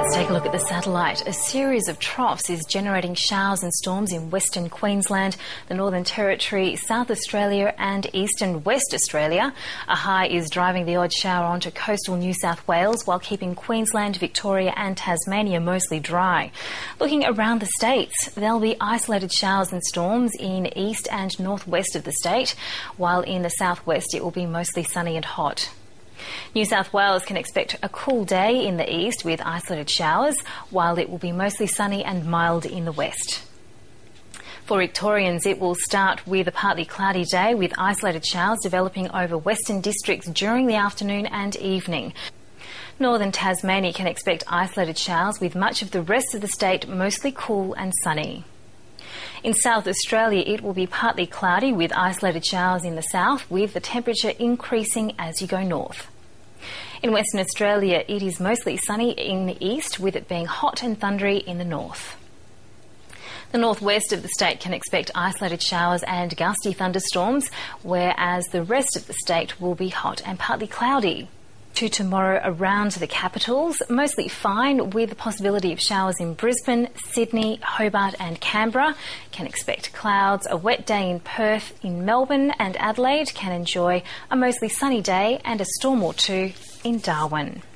Let's take a look at the satellite. A series of troughs is generating showers and storms in Western Queensland, the Northern Territory, South Australia and Eastern West Australia. A high is driving the odd shower onto coastal New South Wales while keeping Queensland, Victoria and Tasmania mostly dry. Looking around the states, there'll be isolated showers and storms in east and northwest of the state, while in the southwest it will be mostly sunny and hot. New South Wales can expect a cool day in the east with isolated showers, while it will be mostly sunny and mild in the west. For Victorians, it will start with a partly cloudy day with isolated showers developing over western districts during the afternoon and evening. Northern Tasmania can expect isolated showers with much of the rest of the state mostly cool and sunny. In South Australia, it will be partly cloudy with isolated showers in the south, with the temperature increasing as you go north. In Western Australia, it is mostly sunny in the east, with it being hot and thundery in the north. The northwest of the state can expect isolated showers and gusty thunderstorms, whereas the rest of the state will be hot and partly cloudy. To tomorrow around the capitals, mostly fine with the possibility of showers in Brisbane, Sydney, Hobart and Canberra. Can expect clouds, a wet day in Perth. In Melbourne and Adelaide can enjoy a mostly sunny day and a storm or two in Darwin.